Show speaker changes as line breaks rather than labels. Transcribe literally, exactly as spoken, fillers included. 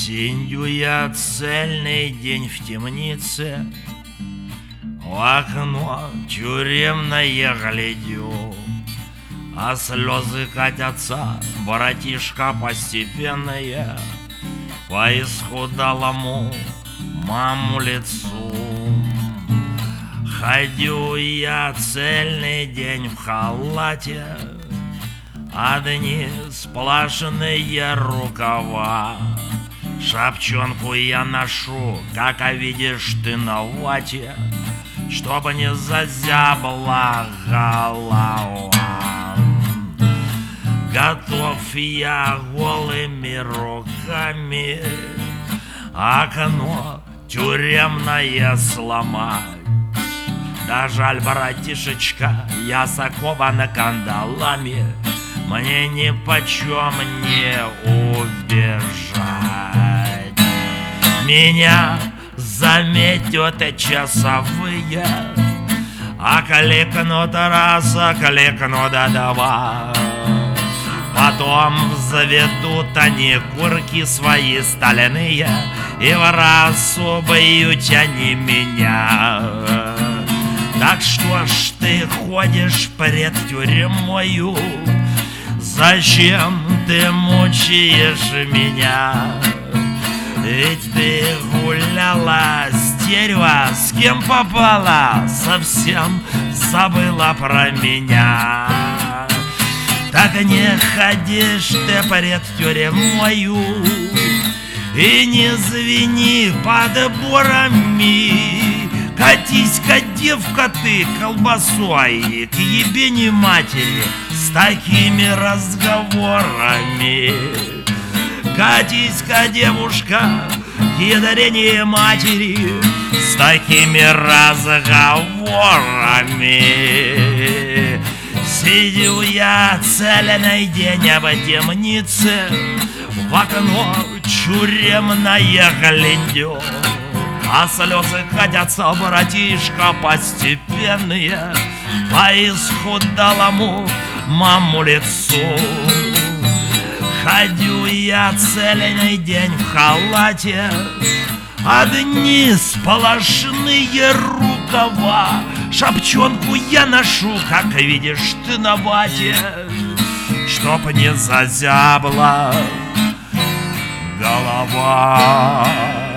Сидю я цельный день в темнице, в окно тюремное глядю, а слезы катятся, братишка, постепенные по исхудалому маму лицу. Ходю я цельный день в халате, одни сплошные рукава. Шапчонку я ношу, как видишь ты на вате, чтобы не зазябла голова. Готов я голыми руками окно тюремное сломать. Да жаль, братишечка, я закован кандалами, мне нипочем не убежать. Меня заметят часовые, окликнут раз, окликнут два. Потом заведут они курки свои стальные, и в раз убьют они меня. Так что ж ты ходишь пред тюрьмою? Зачем ты мучаешь меня? Ведь ты гуляла стерва, с кем попала, совсем забыла про меня. Так не ходишь ты пред тюрьмою и не звени под бурами. Катись-ка, девка, ты колбасой к ебени матери с такими разговорами. Катись-ка, девушка, к ядрене матери с такими разговорами. Сидю я цельный день в темнице, в окно тюремное глядю, а слезы катятся, братишка, постепенные по исхудалому маму лицу. Ходю я цельный день в халате, одни сплошные рукава. Шапчонку я ношу, как видишь ты на вате, чтоб не зазябла голова.